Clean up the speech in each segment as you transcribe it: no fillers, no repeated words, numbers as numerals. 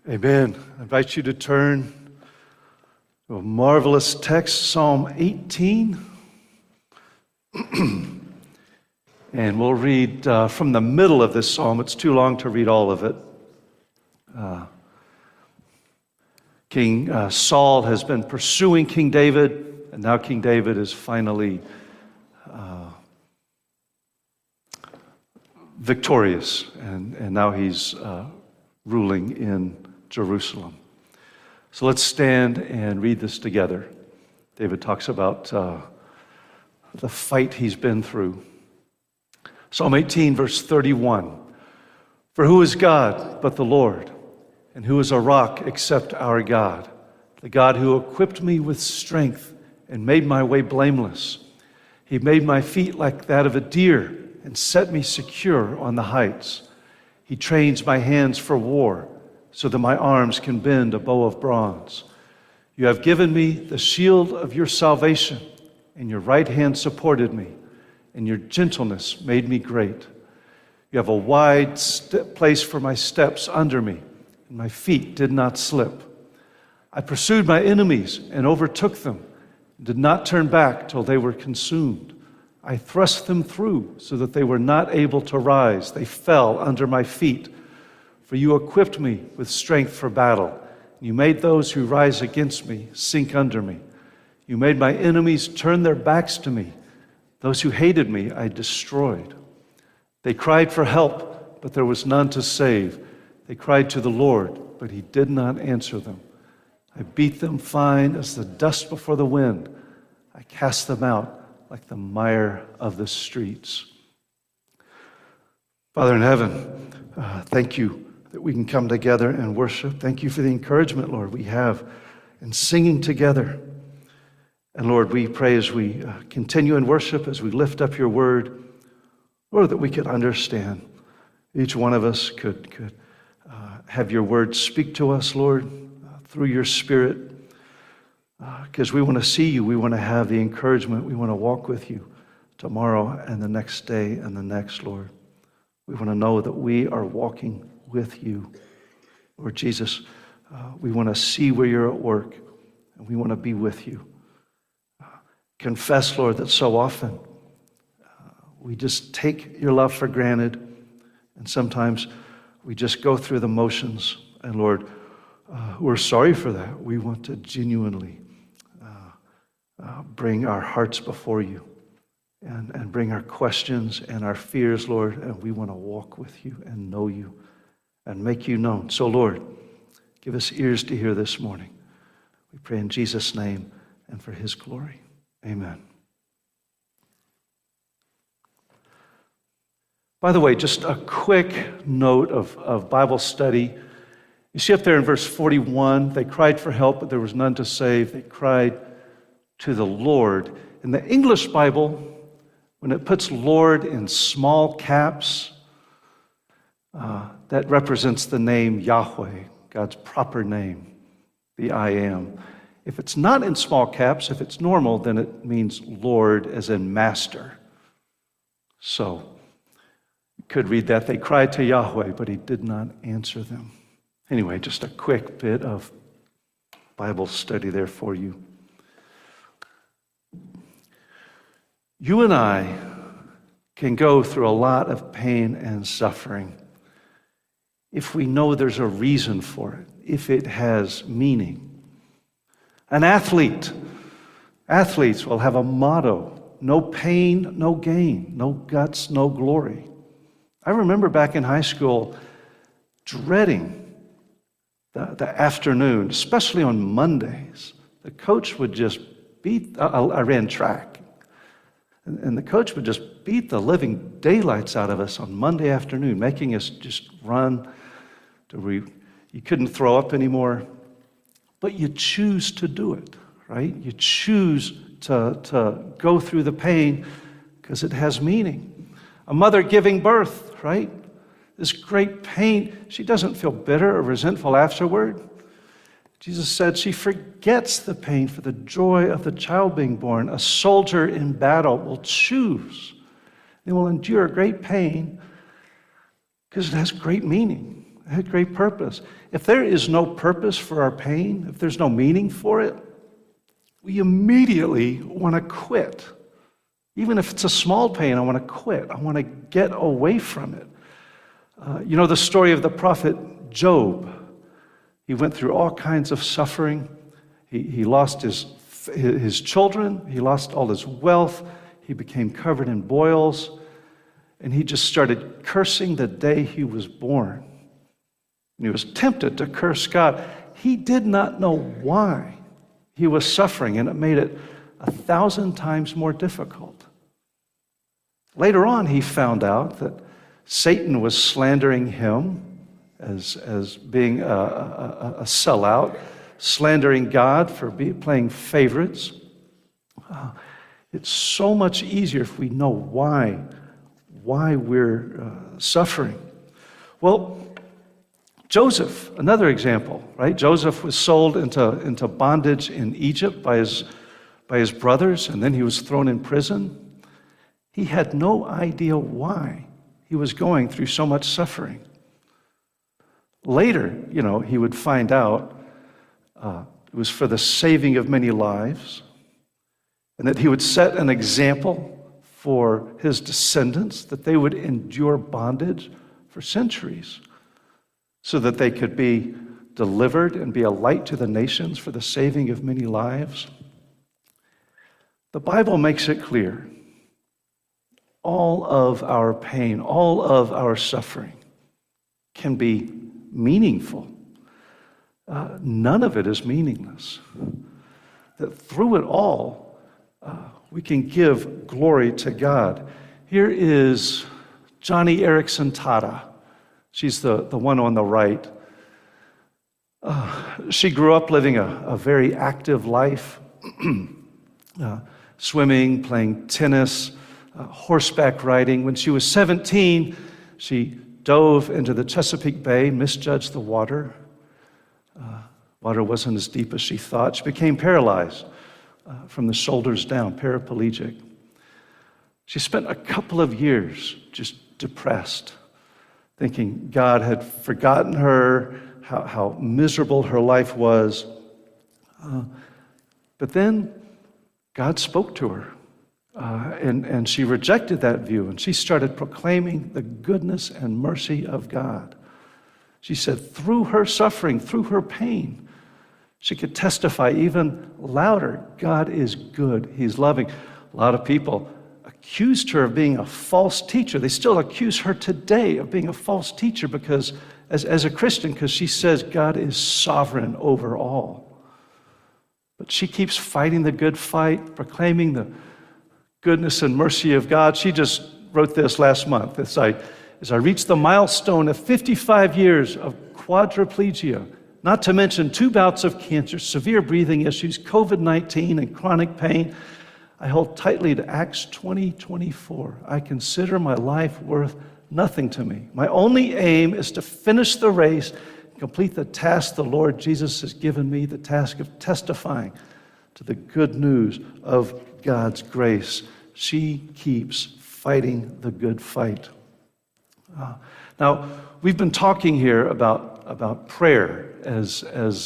Amen. I invite you to turn to a marvelous text, Psalm 18. And we'll read from the middle of this psalm. It's too long to read all of it. King Saul has been pursuing King David, and now King David is finally victorious, and now he's ruling in Jerusalem. So let's stand and read this together. David talks about the fight he's been through. Psalm 18, verse 31. For who is God but the Lord? And who is a rock except our God? The God who equipped me with strength and made my way blameless. He made my feet like that of a deer and set me secure on the heights. He trains my hands for war so that my arms can bend a bow of bronze. You have given me the shield of your salvation, and your right hand supported me, and your gentleness made me great. You have a wide place for my steps under me, and my feet did not slip. I pursued my enemies and overtook them, and did not turn back till they were consumed. I thrust them through so that they were not able to rise. They fell under my feet. For you equipped me with strength for battle. You made those who rise against me sink under me. You made my enemies turn their backs to me. Those who hated me I destroyed. They cried for help, but there was none to save. They cried to the Lord, but he did not answer them. I beat them fine as the dust before the wind. I cast them out like the mire of the streets. Father in heaven, thank you that we can come together and worship. Thank you for the encouragement, Lord, we have in singing together. And Lord, we pray as we continue in worship, as we lift up your word, Lord, that we could understand. Each one of us could have your word speak to us, Lord, through your Spirit, because we want to see you. We want to have the encouragement. We want to walk with you tomorrow and the next day and the next, Lord. We want to know that we are walking with you. Lord Jesus, we want to see where you're at work, and we want to be with you. Confess, Lord, that so often we just take your love for granted, and sometimes we just go through the motions. And Lord, we're sorry for that. We want to genuinely bring our hearts before you and bring our questions and our fears, Lord, and we want to walk with you and know you and make you known. So, Lord, give us ears to hear this morning. We pray in Jesus' name and for his glory. Amen. By the way, just a quick note of Bible study. You see up there in verse 41, they cried for help, but there was none to save. They cried to the Lord. In the English Bible, when it puts Lord in small caps, that represents the name Yahweh, God's proper name, the I am. If it's not in small caps, if it's normal, then it means Lord as in master. So, you could read that. They cried to Yahweh, but he did not answer them. Anyway, just a quick bit of Bible study there for you. You and I can go through a lot of pain and suffering if we know there's a reason for it, if it has meaning. An athletes will have a motto: no pain, no gain, no guts, no glory. I remember back in high school dreading the afternoon, especially on Mondays. The coach would just beat, I ran track, and the coach would just beat the living daylights out of us on Monday afternoon, making us just run till you couldn't throw up anymore. But you choose to do it, right? You choose to go through the pain because it has meaning. A mother giving birth, right? This great pain, she doesn't feel bitter or resentful afterward. Jesus said she forgets the pain for the joy of the child being born. A soldier in battle will choose. They will endure great pain because it has great meaning. It had great purpose. If there is no purpose for our pain, if there's no meaning for it, we immediately want to quit. Even if it's a small pain, I want to quit. I want to get away from it. You know the story of the prophet Job. He went through all kinds of suffering. He lost his children. He lost all his wealth. He became covered in boils. And he just started cursing the day he was born. And he was tempted to curse God. He did not know why he was suffering, and it made it 1,000 times more difficult. Later on, he found out that Satan was slandering him as being a sellout, slandering God for playing favorites. It's so much easier if we know why we're suffering. Well, Joseph, another example, right? Joseph was sold into bondage in Egypt by his brothers, and then he was thrown in prison. He had no idea why he was going through so much suffering. Later, he would find out it was for the saving of many lives, and that he would set an example for his descendants, that they would endure bondage for centuries, so that they could be delivered and be a light to the nations for the saving of many lives. The Bible makes it clear. All of our pain, all of our suffering can be meaningful. None of it is meaningless. That through it all, we can give glory to God. Here is Joni Eareckson Tada. She's the one on the right. She grew up living a very active life, swimming, playing tennis, horseback riding. When she was 17, she dove into the Chesapeake Bay, misjudged the water. Water wasn't as deep as she thought. She became paralyzed from the shoulders down, paraplegic. She spent a couple of years just depressed, thinking God had forgotten her, how miserable her life was. But then God spoke to her, and she rejected that view, and she started proclaiming the goodness and mercy of God. She said through her suffering, through her pain, she could testify even louder, God is good, He's loving. A lot of people accused her of being a false teacher. They still accuse her today of being a false teacher because, as a Christian, because she says God is sovereign over all. But she keeps fighting the good fight, proclaiming the goodness and mercy of God. She just wrote this last month. As I reached the milestone of 55 years of quadriplegia, not to mention 2 bouts of cancer, severe breathing issues, COVID-19, and chronic pain, I hold tightly to Acts 20:24. I consider my life worth nothing to me. My only aim is to finish the race, complete the task the Lord Jesus has given me, the task of testifying to the good news of God's grace. She keeps fighting the good fight. Now, we've been talking here about prayer as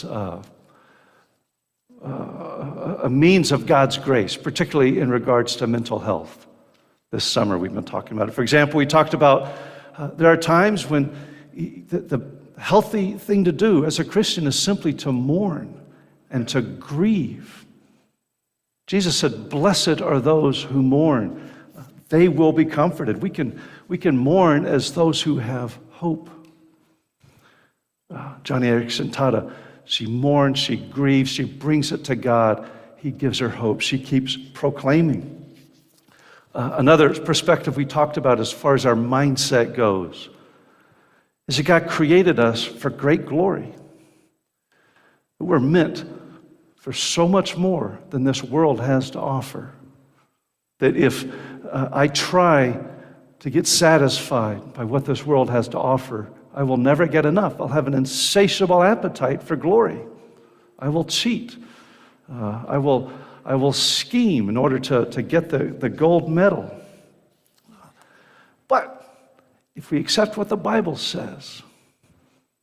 a means of God's grace, particularly in regards to mental health. This summer we've been talking about it. For example, we talked about there are times when the healthy thing to do as a Christian is simply to mourn and to grieve. Jesus said, "Blessed are those who mourn. They will be comforted." We can mourn as those who have hope. Joni Eareckson Tada, she mourns, she grieves, she brings it to God. He gives her hope. She keeps proclaiming. Another perspective we talked about as far as our mindset goes is that God created us for great glory. We're meant for so much more than this world has to offer. That if I try to get satisfied by what this world has to offer, I will never get enough. I'll have an insatiable appetite for glory. I will cheat. I will scheme in order to get the gold medal. But if we accept what the Bible says,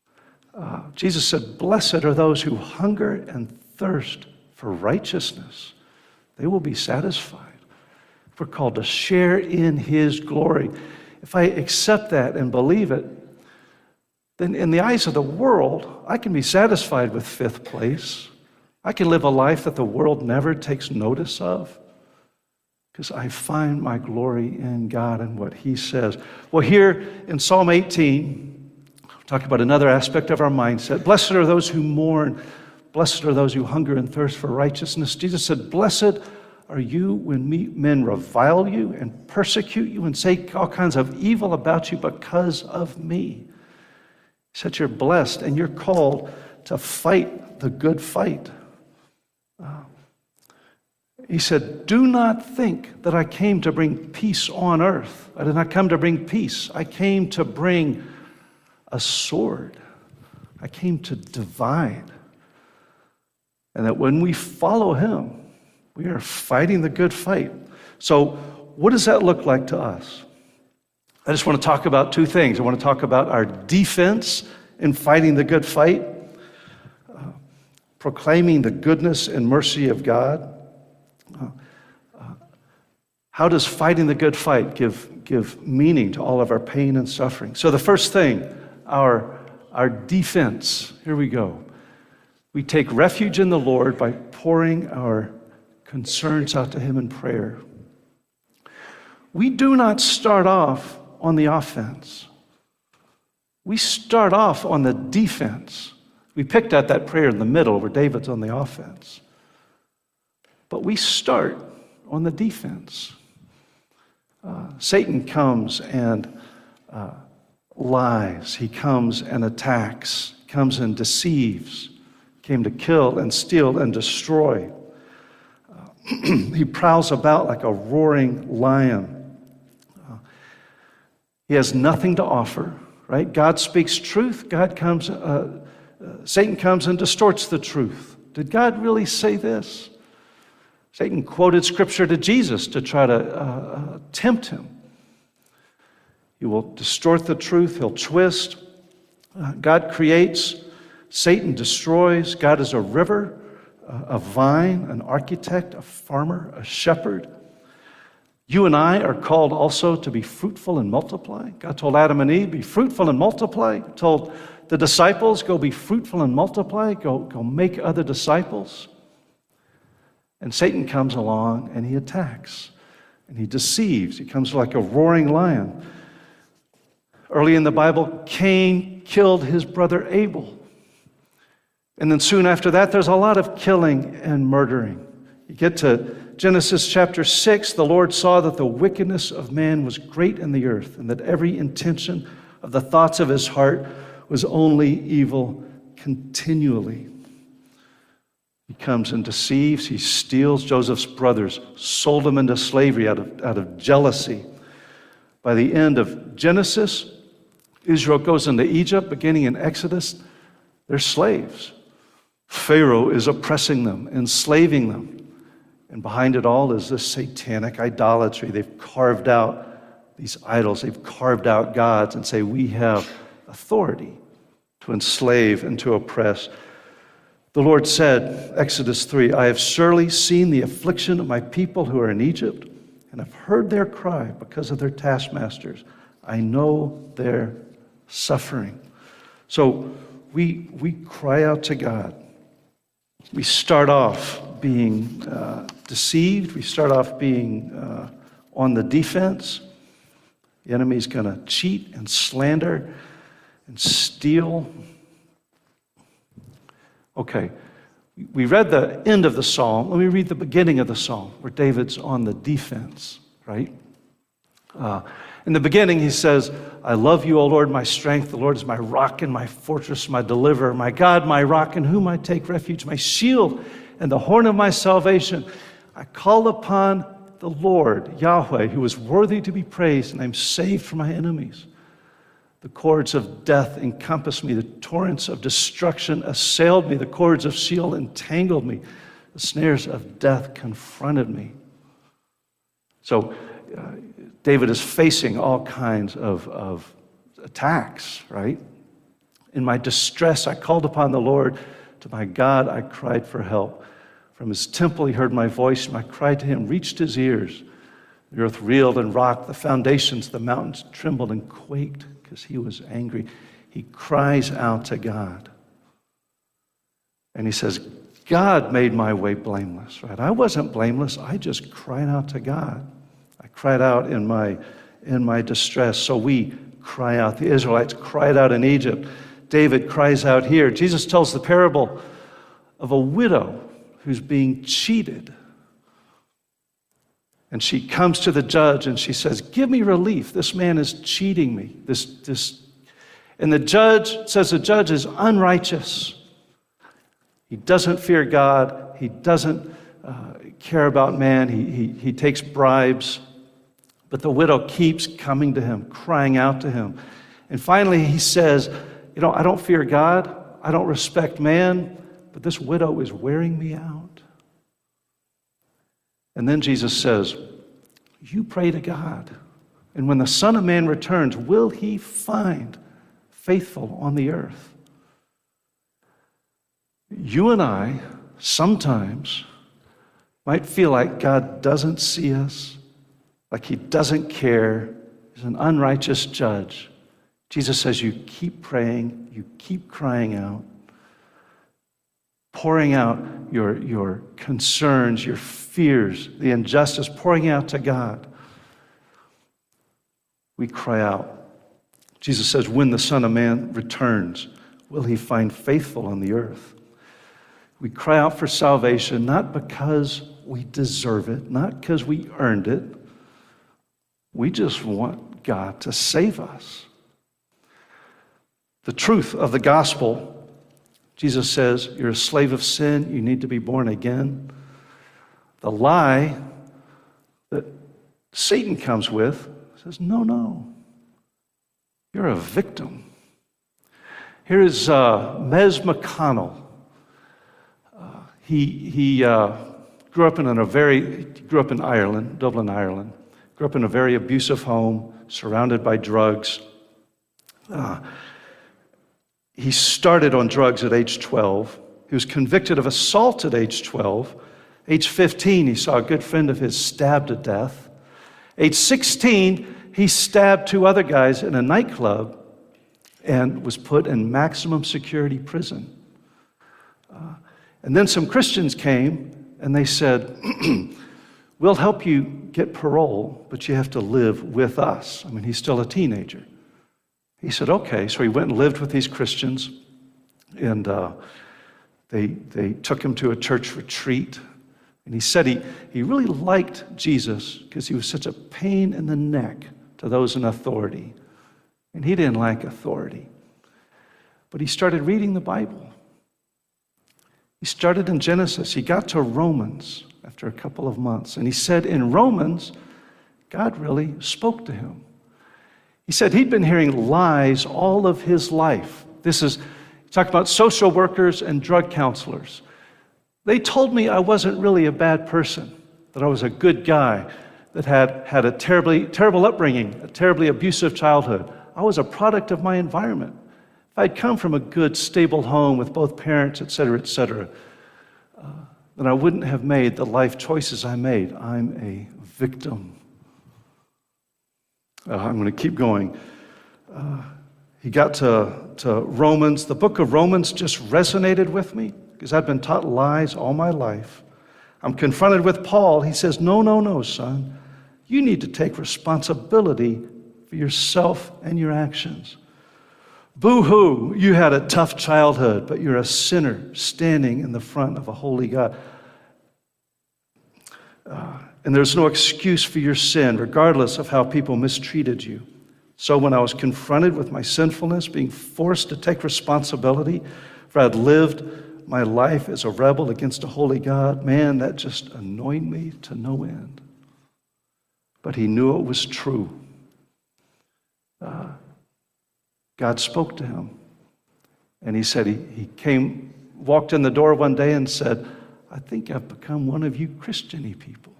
Jesus said, blessed are those who hunger and thirst for righteousness. They will be satisfied. We're called to share in his glory. If I accept that and believe it, then in the eyes of the world, I can be satisfied with fifth place. I can live a life that the world never takes notice of because I find my glory in God and what he says. Well, here in Psalm 18, we'll talk about another aspect of our mindset. Blessed are those who mourn. Blessed are those who hunger and thirst for righteousness. Jesus said, blessed are you when men revile you and persecute you and say all kinds of evil about you because of me. He said you're blessed and you're called to fight the good fight. He said, do not think that I came to bring peace on earth. I did not come to bring peace. I came to bring a sword. I came to divide. And that when we follow him, we are fighting the good fight. So what does that look like to us? I just want to talk about two things. I want to talk about our defense in fighting the good fight, proclaiming the goodness and mercy of God. How does fighting the good fight give meaning to all of our pain and suffering? So the first thing, our defense. Here we go. We take refuge in the Lord by pouring our concerns out to him in prayer. We do not start off on the offense. We start off on the defense. We picked out that prayer in the middle where David's on the offense. But we start on the defense. Satan comes and lies. He comes and attacks, comes and deceives, came to kill and steal and destroy. He prowls about like a roaring lion. He has nothing to offer, right? God speaks truth. Satan comes and distorts the truth. Did God really say this? Satan quoted scripture to Jesus to try to tempt him. He will distort the truth. He'll twist. God creates. Satan destroys. God is a river, a vine, an architect, a farmer, a shepherd. You and I are called also to be fruitful and multiply. God told Adam and Eve, be fruitful and multiply. He told the disciples, go be fruitful and multiply. Go make other disciples. And Satan comes along and he attacks and he deceives. He comes like a roaring lion. Early in the Bible, Cain killed his brother Abel. And then soon after that, there's a lot of killing and murdering. You get to Genesis chapter 6, the Lord saw that the wickedness of man was great in the earth, and that every intention of the thoughts of his heart was only evil continually. He comes and deceives, he steals. Joseph's brothers sold him into slavery out of jealousy. By the end of Genesis, Israel goes into Egypt, beginning in Exodus. They're slaves. Pharaoh is oppressing them, enslaving them. And behind it all is this satanic idolatry. They've carved out these idols. They've carved out gods and say, we have authority to enslave and to oppress. The Lord said, Exodus 3, I have surely seen the affliction of my people who are in Egypt, and have heard their cry because of their taskmasters. I know their suffering. So we cry out to God. We start off being deceived. We start off being on the defense. The enemy's going to cheat and slander and steal. Okay, we read the end of the psalm. Let me read the beginning of the psalm where David's on the defense, right? In the beginning, he says, I love you, O Lord, my strength. The Lord is my rock and my fortress, my deliverer, my God, my rock, in whom I take refuge, my shield and the horn of my salvation. I call upon the Lord, Yahweh, who is worthy to be praised, and I'm saved from my enemies. The cords of death encompassed me. The torrents of destruction assailed me. The cords of Sheol entangled me. The snares of death confronted me. So David is facing all kinds of attacks, right? In my distress, I called upon the Lord. To my God, I cried for help. From his temple, he heard my voice. My cry to him reached his ears. The earth reeled and rocked. The foundations of the mountains trembled and quaked because he was angry. He cries out to God. And he says, God made my way blameless, right? I wasn't blameless. I just cried out to God. I cried out in my distress. So we cry out. The Israelites cried out in Egypt. David cries out here. Jesus tells the parable of a widow who's being cheated. And she comes to the judge and she says, give me relief. This man is cheating me. And the judge says the judge is unrighteous. He doesn't fear God. He doesn't care about man. He takes bribes. But the widow keeps coming to him, crying out to him. And finally he says, I don't fear God. I don't respect man. But this widow is wearing me out. And then Jesus says, you pray to God. And when the Son of Man returns, will he find faithful on the earth? You and I sometimes might feel like God doesn't see us, like he doesn't care. He's an unrighteous judge. Jesus says you keep praying, you keep crying out, pouring out your concerns, your fears, the injustice, pouring out to God. We cry out. Jesus says, when the Son of Man returns, will he find faithful on the earth? We cry out for salvation, not because we deserve it, not because we earned it. We just want God to save us. The truth of the gospel, Jesus says, you're a slave of sin, you need to be born again. The lie that Satan comes with says, no, you're a victim. Here is Mez McConnell. He grew up in Ireland, Dublin, Ireland. Grew up in a very abusive home, surrounded by drugs. He started on drugs at age 12. He was convicted of assault at age 12. Age 15, he saw a good friend of his stabbed to death. Age 16, he stabbed 2 other guys in a nightclub and was put in maximum security prison. And then some Christians came and they said, we'll help you get parole, but you have to live with us. I mean, he's still a teenager. He said, okay. So he went and lived with these Christians, and they took him to a church retreat. And he said he really liked Jesus because he was such a pain in the neck to those in authority. And he didn't like authority. But he started reading the Bible. He started in Genesis. He got to Romans after a couple of months. And he said in Romans, God really spoke to him. He said he'd been hearing lies all of his life. Talk about social workers and drug counselors. They told me I wasn't really a bad person, that I was a good guy, that had a terrible upbringing, a terribly abusive childhood. I was a product of my environment. If I'd come from a good, stable home with both parents, et cetera, then I wouldn't have made the life choices I made. I'm a victim. I'm going to keep going. He got to Romans. The book of Romans just resonated with me because I've been taught lies all my life. I'm confronted with Paul. He says, no, son. You need to take responsibility for yourself and your actions. Boo-hoo, you had a tough childhood, but you're a sinner standing in the front of a holy God. And there's no excuse for your sin, regardless of how people mistreated you. So when I was confronted with my sinfulness, being forced to take responsibility for I'd lived my life as a rebel against a holy God, man, that just annoyed me to no end. But he knew it was true. God spoke to him. And he said, he walked in the door one day and said, I think I've become one of you Christian-y people.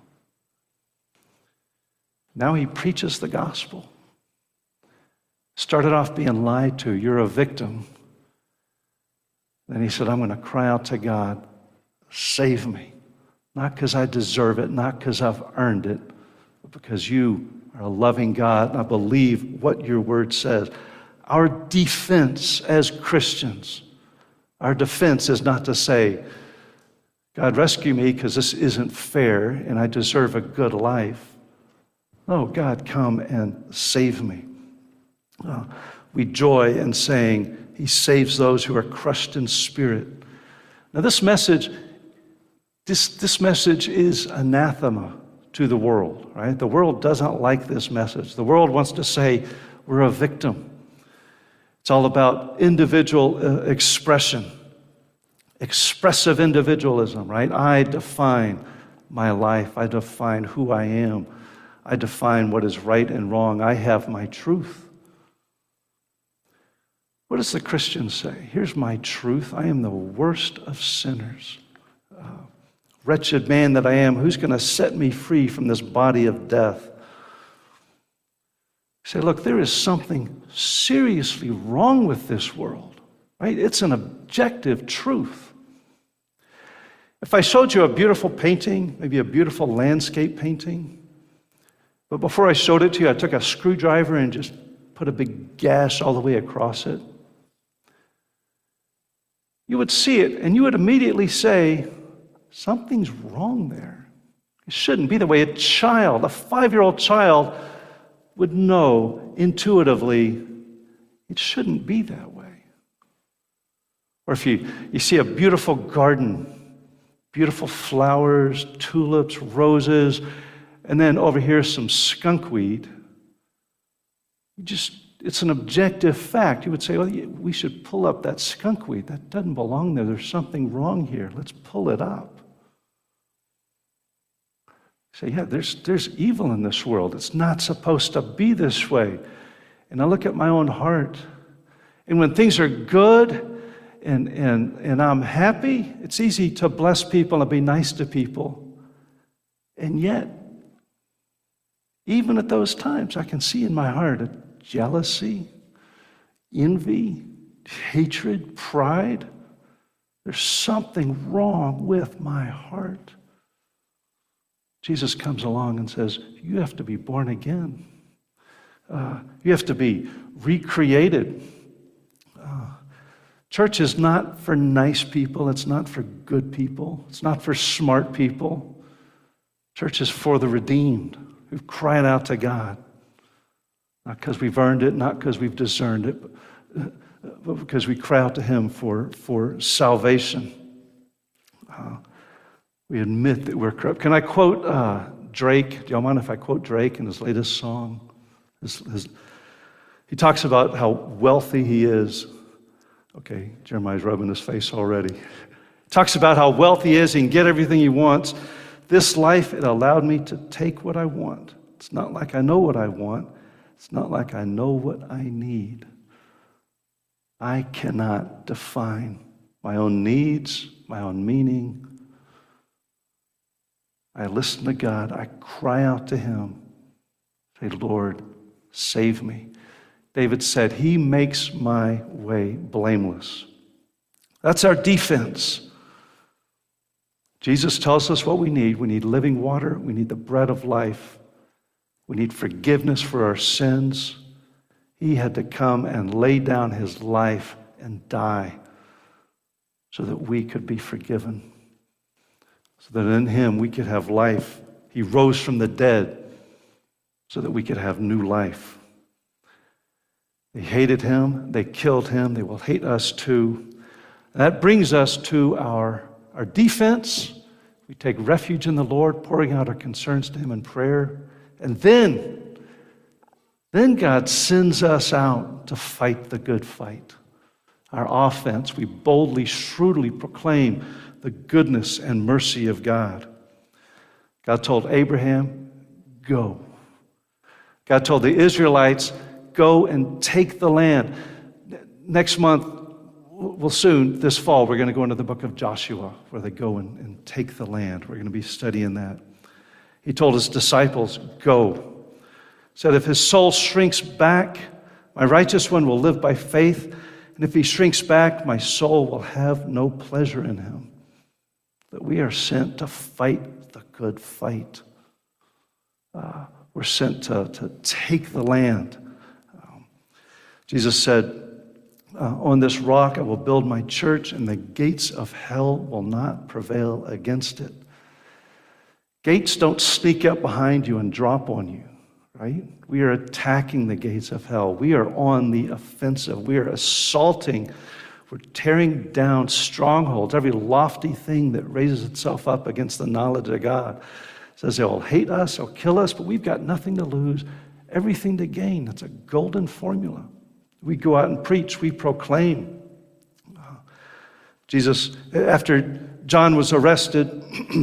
Now he preaches the gospel. Started off being lied to. You're a victim. Then he said, I'm going to cry out to God, save me. Not because I deserve it, not because I've earned it, but because you are a loving God, and I believe what your word says. Our defense as Christians, our defense is not to say, God, rescue me because this isn't fair and I deserve a good life. No, God, come and save me. We joy in saying he saves those who are crushed in spirit. Now this message is anathema to the world, right? The world doesn't like this message. The world wants to say we're a victim. It's all about individual expression, expressive individualism, right? I define my life. I define who I am. I define what is right and wrong. I have my truth. What does the Christian say? Here's my truth. I am the worst of sinners. Wretched man that I am, who's going to set me free from this body of death? You say, look, there is something seriously wrong with this world, right? It's an objective truth. If I showed you a beautiful painting, maybe a beautiful landscape painting, but before I showed it to you, I took a screwdriver and just put a big gash all the way across it, you would see it and you would immediately say, something's wrong there. It shouldn't be the way a 5-year-old child would know intuitively it shouldn't be that way. Or if you see a beautiful garden, beautiful flowers, tulips, roses, and then over here some skunkweed, it's an objective fact. You would say, well, we should pull up that skunkweed. That doesn't belong there. There's something wrong here. Let's pull it up. You say, yeah, there's evil in this world. It's not supposed to be this way. And I look at my own heart, and when things are good and I'm happy, it's easy to bless people and be nice to people. And yet, even at those times, I can see in my heart a jealousy, envy, hatred, pride. There's something wrong with my heart. Jesus comes along and says, you have to be born again. You have to be recreated. Church is not for nice people. It's not for good people. It's not for smart people. Church is for the redeemed who've cried out to God. Not because we've earned it, not because we've discerned it, but because we cry out to him for salvation. We admit that we're corrupt. Can I quote Drake? Do y'all mind if I quote Drake in his latest song? He talks about how wealthy he is. Okay, Jeremiah's rubbing his face already. He talks about how wealthy he is. He can get everything he wants. This life, it allowed me to take what I want. It's not like I know what I want. It's not like I know what I need. I cannot define my own needs, my own meaning. I listen to God. I cry out to him. Say, Lord, save me. David said, he makes my way blameless. That's our defense. Jesus tells us what we need. We need living water. We need the bread of life. We need forgiveness for our sins. He had to come and lay down his life and die so that we could be forgiven, so that in him we could have life. He rose from the dead so that we could have new life. They hated him. They killed him. They will hate us too. And that brings us to our defense. We take refuge in the Lord, pouring out our concerns to him in prayer. And then God sends us out to fight the good fight. Our offense, we boldly, shrewdly proclaim the goodness and mercy of God. God told Abraham, go. God told the Israelites, go and take the land. Next month, this fall, we're going to go into the book of Joshua, where they go and take the land. We're going to be studying that. He told his disciples, go. Said, if his soul shrinks back, my righteous one will live by faith. And if he shrinks back, my soul will have no pleasure in him. That we are sent to fight the good fight. We're sent to take the land. Jesus said, on this rock I will build my church, and the gates of hell will not prevail against it. Gates don't sneak up behind you and drop on you, right? We are attacking the gates of hell. We are on the offensive. We are assaulting. We're tearing down strongholds, every lofty thing that raises itself up against the knowledge of God. It says they'll hate us, they'll kill us, but we've got nothing to lose, everything to gain. That's a golden formula. We go out and preach, we proclaim. Jesus, after John was arrested,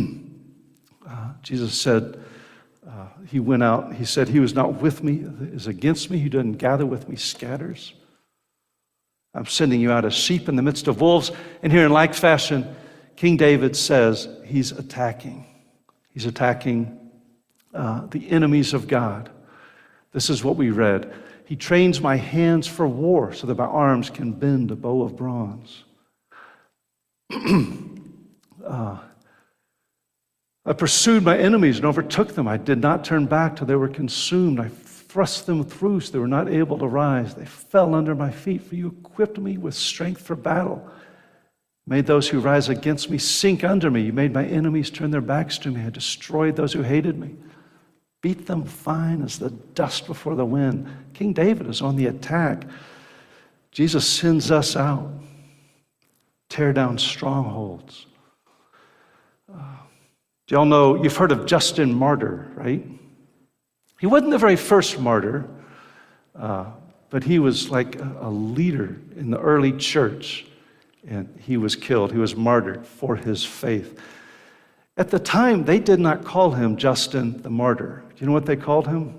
Jesus said, he went out, he said, he was not with me, is against me, who doesn't gather with me scatters. I'm sending you out as sheep in the midst of wolves. And here in like fashion, King David says he's attacking. He's attacking the enemies of God. This is what we read. He trains my hands for war so that my arms can bend a bow of bronze. I pursued my enemies and overtook them. I did not turn back till they were consumed. I thrust them through so they were not able to rise. They fell under my feet, for you equipped me with strength for battle. Made those who rise against me sink under me. You made my enemies turn their backs to me. I destroyed those who hated me. Beat them fine as the dust before the wind. King David is on the attack. Jesus sends us out. Tear down strongholds. Do y'all know, you've heard of Justin Martyr, right? He wasn't the very first martyr, but he was like a leader in the early church, and he was killed. He was martyred for his faith. At the time, they did not call him Justin the Martyr. Do you know what they called him?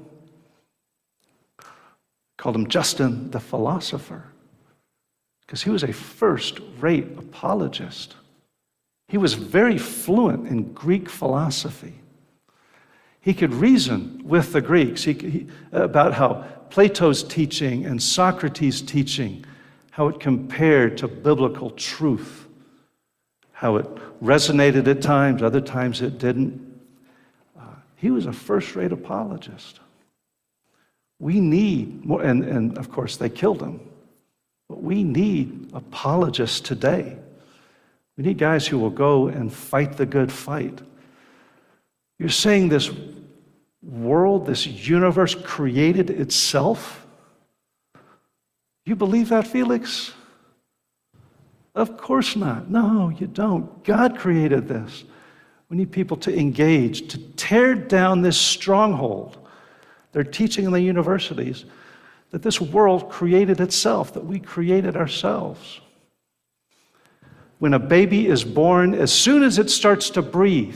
Called him Justin the Philosopher, because he was a first-rate apologist. He was very fluent in Greek philosophy. He could reason with the Greeks about how Plato's teaching and Socrates' teaching, how it compared to biblical truth, how it resonated at times, other times it didn't. He was a first-rate apologist. We need more, and of course they killed him, but we need apologists today. We need guys who will go and fight the good fight. You're saying this world, this universe created itself? You believe that, Felix? Of course not. No, you don't. God created this. We need people to engage, to tear down this stronghold. They're teaching in the universities that this world created itself, that we created ourselves. When a baby is born, as soon as it starts to breathe,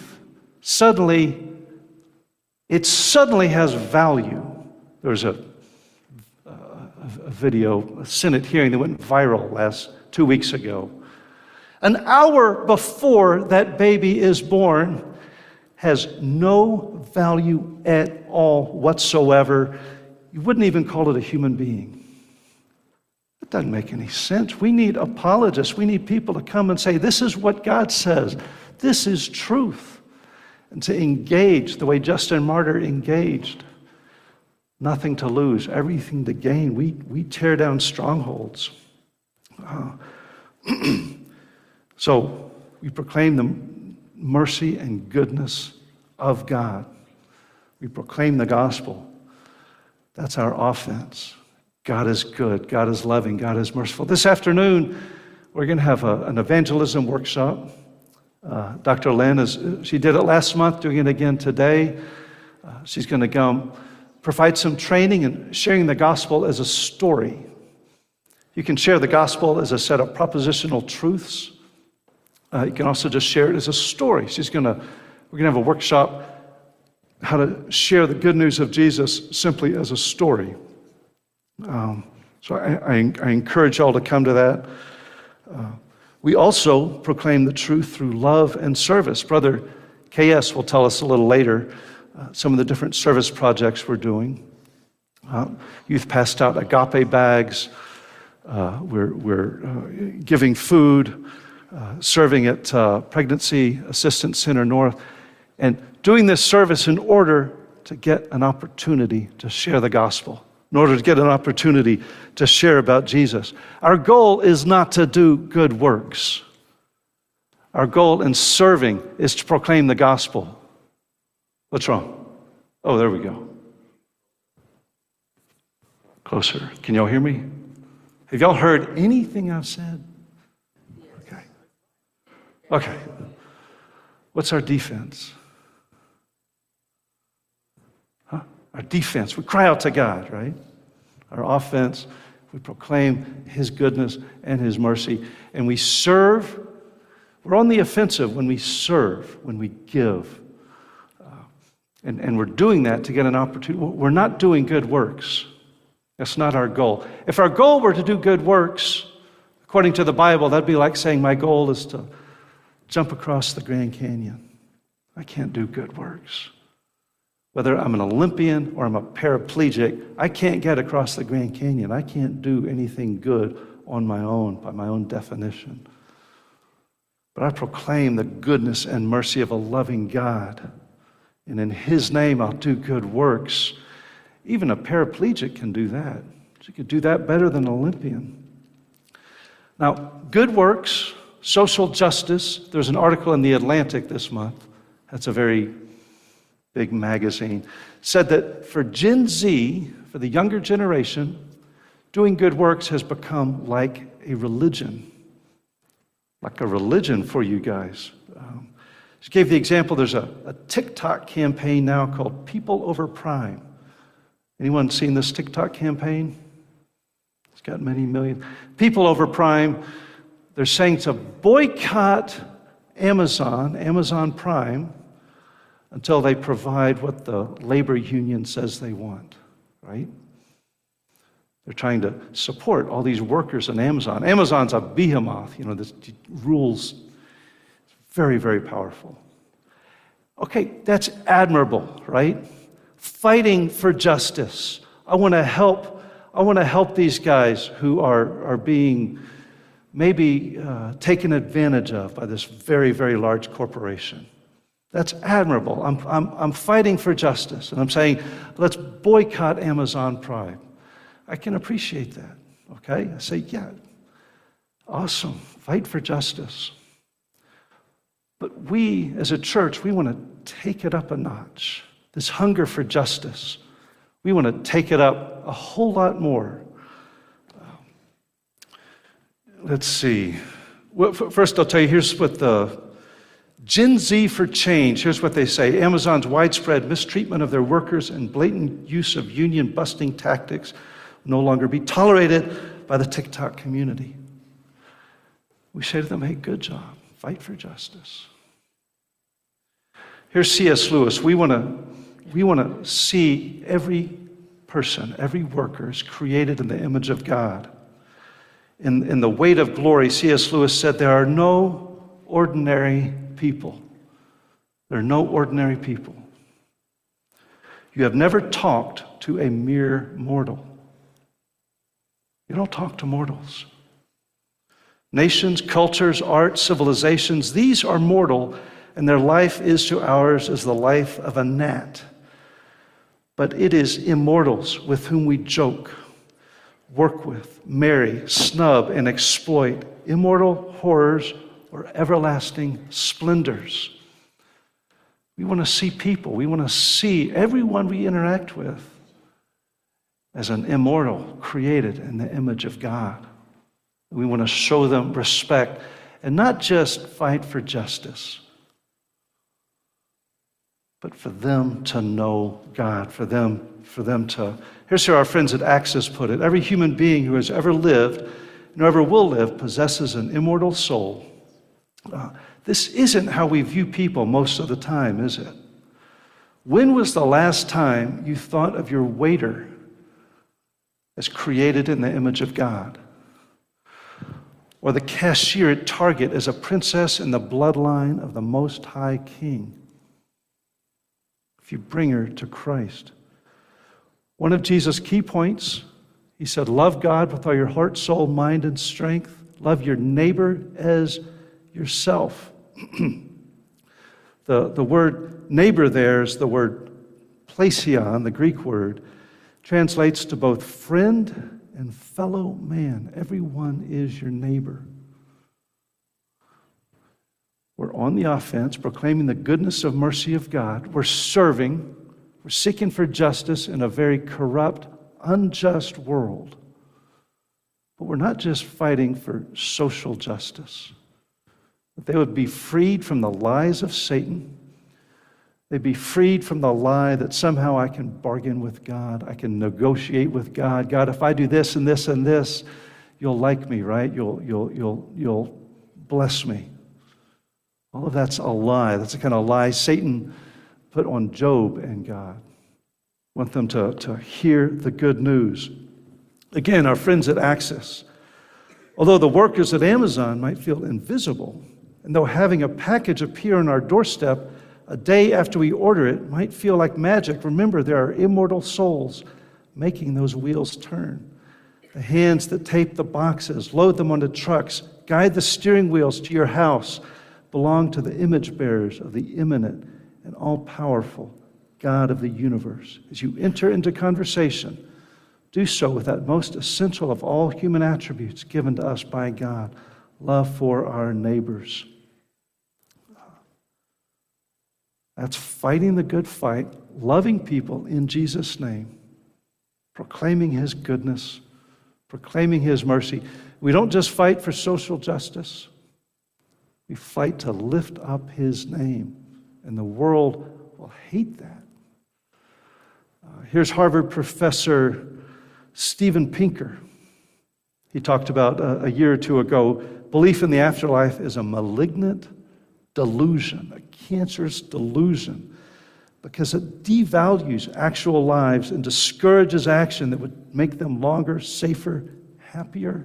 it suddenly has value. There was a video, a Senate hearing that went viral 2 weeks ago. An hour before that baby is born has no value at all whatsoever. You wouldn't even call it a human being. It doesn't make any sense. We need apologists. We need people to come and say, this is what God says. This is truth. And to engage the way Justin Martyr engaged. Nothing to lose, everything to gain. We tear down strongholds. So we proclaim the mercy and goodness of God. We proclaim the gospel. That's our offense. God is good. God is loving. God is merciful. This afternoon, we're going to have an evangelism workshop. Dr. Lynn, she did it last month, doing it again today. She's going to go provide some training and sharing the gospel as a story. You can share the gospel as a set of propositional truths. You can also just share it as a story. We're going to have a workshop how to share the good news of Jesus simply as a story. So I encourage y'all to come to that. We also proclaim the truth through love and service. Brother KS will tell us a little later some of the different service projects we're doing. Youth passed out agape bags. We're giving food, serving at Pregnancy Assistance Center North, and doing this service in order to get an opportunity to share the gospel, in order to get an opportunity to share about Jesus. Our goal is not to do good works. Our goal in serving is to proclaim the gospel. What's wrong? Oh, there we go. Closer. Can y'all hear me? Have y'all heard anything I've said? Okay. Okay. What's our defense? Our defense, we cry out to God, right? Our offense, we proclaim His goodness and His mercy. And we serve. We're on the offensive when we serve, when we give. And we're doing that to get an opportunity. We're not doing good works. That's not our goal. If our goal were to do good works, according to the Bible, that'd be like saying my goal is to jump across the Grand Canyon. I can't do good works. Whether I'm an Olympian or I'm a paraplegic, I can't get across the Grand Canyon. I can't do anything good on my own, by my own definition. But I proclaim the goodness and mercy of a loving God. And in His name, I'll do good works. Even a paraplegic can do that. She could do that better than an Olympian. Now, good works, social justice. There's an article in The Atlantic this month. That's a very big magazine, said that for Gen Z, for the younger generation, doing good works has become like a religion. Like a religion for you guys. She gave the example, there's a TikTok campaign now called People Over Prime. Anyone seen this TikTok campaign? It's got many million. People Over Prime, they're saying to boycott Amazon Prime, until they provide what the labor union says they want, right? They're trying to support all these workers in Amazon. Amazon's a behemoth, this rules. It's very, very powerful. Okay, that's admirable, right? Fighting for justice. I want to help these guys who are being maybe taken advantage of by this very, very large corporation. That's admirable. I'm fighting for justice. And I'm saying, let's boycott Amazon Prime. I can appreciate that, okay? I say, yeah, awesome. Fight for justice. But we, as a church, we want to take it up a notch. This hunger for justice. We want to take it up a whole lot more. Let's see. Well, first, I'll tell you, here's what the Gen Z for Change, here's what they say. Amazon's widespread mistreatment of their workers and blatant use of union-busting tactics will no longer be tolerated by the TikTok community. We say to them, hey, good job. Fight for justice. Here's C.S. Lewis. We want to see every person, every worker is created in the image of God. In The Weight of Glory, C.S. Lewis said, there are no ordinary people. There are no ordinary people. You have never talked to a mere mortal. You don't talk to mortals. Nations, cultures, art, civilizations, these are mortal, and their life is to ours as the life of a gnat. But it is immortals with whom we joke, work with, marry, snub, and exploit, immortal horrors or everlasting splendors. We want to see people. We want to see everyone we interact with as an immortal created in the image of God. We want to show them respect and not just fight for justice, but for them to know God, for them to, here's how our friends at Axis put it, every human being who has ever lived and ever will live possesses an immortal soul. This isn't how we view people most of the time, is it? When was the last time you thought of your waiter as created in the image of God? Or the cashier at Target as a princess in the bloodline of the Most High King? If you bring her to Christ. One of Jesus' key points, He said, love God with all your heart, soul, mind, and strength. Love your neighbor as yourself. The word neighbor there is the word plesion, the Greek word, translates to both friend and fellow man. Everyone is your neighbor. We're on the offense, proclaiming the goodness of mercy of God. We're serving. We're seeking for justice in a very corrupt, unjust world. But we're not just fighting for social justice. That they would be freed from the lies of Satan. They'd be freed from the lie that somehow I can bargain with God. I can negotiate with God. God, if I do this and this and this, you'll like me, right? You'll bless me. All of that's a lie. That's the kind of lie Satan put on Job and God. Want them to hear the good news. Again, our friends at Access. Although the workers at Amazon might feel invisible, and though having a package appear on our doorstep a day after we order it might feel like magic, remember there are immortal souls making those wheels turn. The hands that tape the boxes, load them onto trucks, guide the steering wheels to your house, belong to the image bearers of the immanent and all-powerful God of the universe. As you enter into conversation, do so with that most essential of all human attributes given to us by God, love for our neighbors. That's fighting the good fight, loving people in Jesus' name, proclaiming His goodness, proclaiming His mercy. We don't just fight for social justice. We fight to lift up His name, and the world will hate that. Here's Harvard professor Steven Pinker. He talked about a year or two ago, belief in the afterlife is a malignant delusion, a cancerous delusion, because it devalues actual lives and discourages action that would make them longer, safer, happier.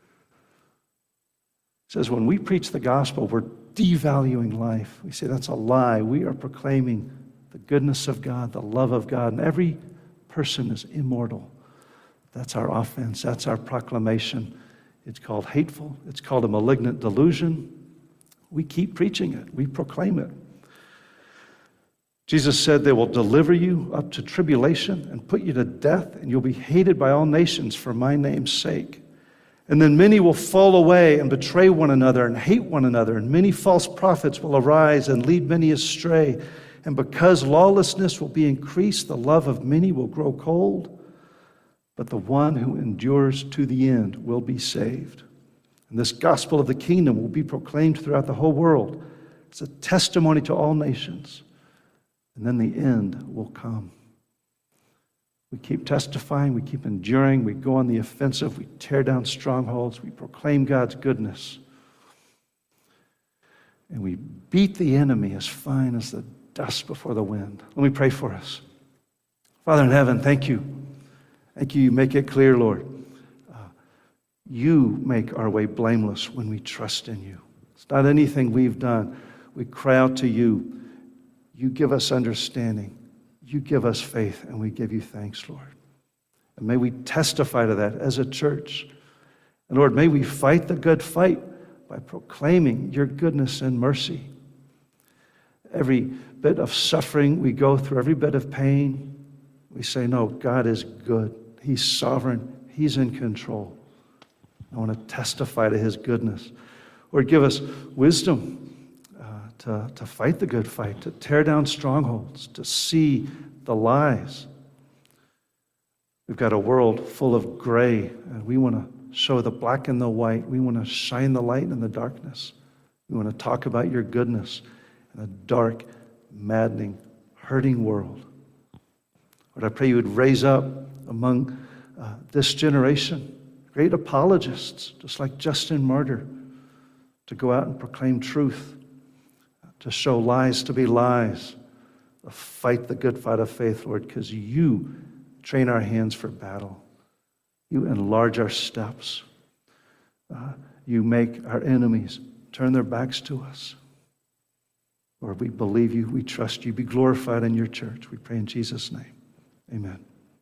He says when we preach the gospel, we're devaluing life. We say that's a lie. We are proclaiming the goodness of God, the love of God, and every person is immortal. That's our offense. That's our proclamation. It's called hateful. It's called a malignant delusion. We keep preaching it. We proclaim it. Jesus said they will deliver you up to tribulation and put you to death, and you'll be hated by all nations for my name's sake. And then many will fall away and betray one another and hate one another, and many false prophets will arise and lead many astray. And because lawlessness will be increased, the love of many will grow cold, but the one who endures to the end will be saved. And this gospel of the kingdom will be proclaimed throughout the whole world. It's a testimony to all nations. And then the end will come. We keep testifying, we keep enduring, we go on the offensive, we tear down strongholds, we proclaim God's goodness. And we beat the enemy as fine as the dust before the wind. Let me pray for us. Father in heaven, thank you. Thank you, you make it clear, Lord. You make our way blameless when we trust in you. It's not anything we've done. We cry out to you. You give us understanding. You give us faith, and we give you thanks, Lord. And may we testify to that as a church. And Lord, may we fight the good fight by proclaiming your goodness and mercy. Every bit of suffering we go through, every bit of pain, we say, no, God is good. He's sovereign. He's in control. I want to testify to His goodness. Lord, give us wisdom to fight the good fight, to tear down strongholds, to see the lies. We've got a world full of gray, and we want to show the black and the white. We want to shine the light in the darkness. We want to talk about your goodness in a dark, maddening, hurting world. Lord, I pray you would raise up among this generation great apologists, just like Justin Martyr, to go out and proclaim truth, to show lies to be lies, to fight the good fight of faith, Lord, because you train our hands for battle. You enlarge our steps. You make our enemies turn their backs to us. Lord, we believe you. We trust you. Be glorified in your church. We pray in Jesus' name. Amen.